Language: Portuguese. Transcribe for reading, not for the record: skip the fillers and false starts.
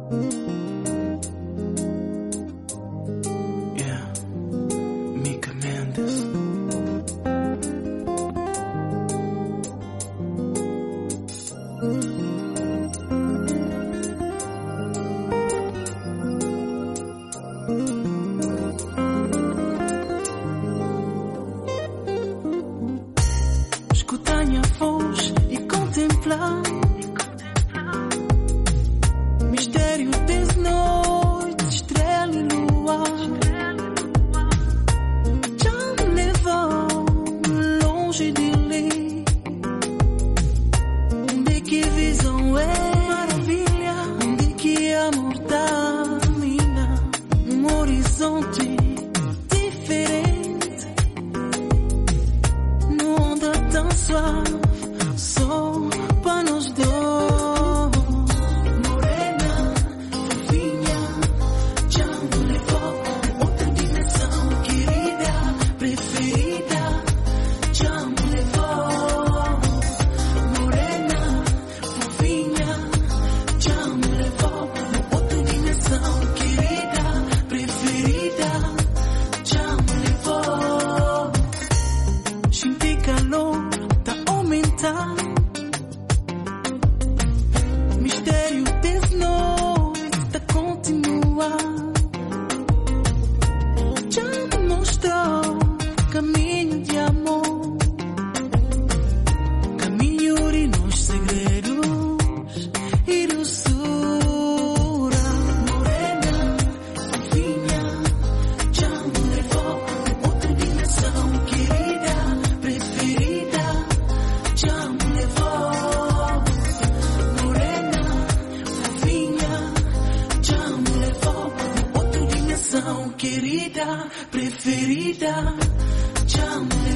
Escutar minha voz e contemplar mistério das noites, estrela e lua. Já me levou longe de ali. De que visão é maravilha, de que amor domina um horizonte diferente. Numa onda tão suave, só para nós dois. Morena, fofinha, já me levou a outra dimensão, querida, preferida, já me levou. Morena, fofinha, já me levou a outra dimensão, querida, preferida, já me levou. Senti calor, tá aumentando. Mistério das noites tá continuando. Já me mostrou caminho de amor, caminho de nossos segredos e doçura. Morena, fofinha, já me levou a outra dimensão, querida, preferida, já me levou. Morena, fofinha, já me levou a outra dimensão, querida, preferida, já me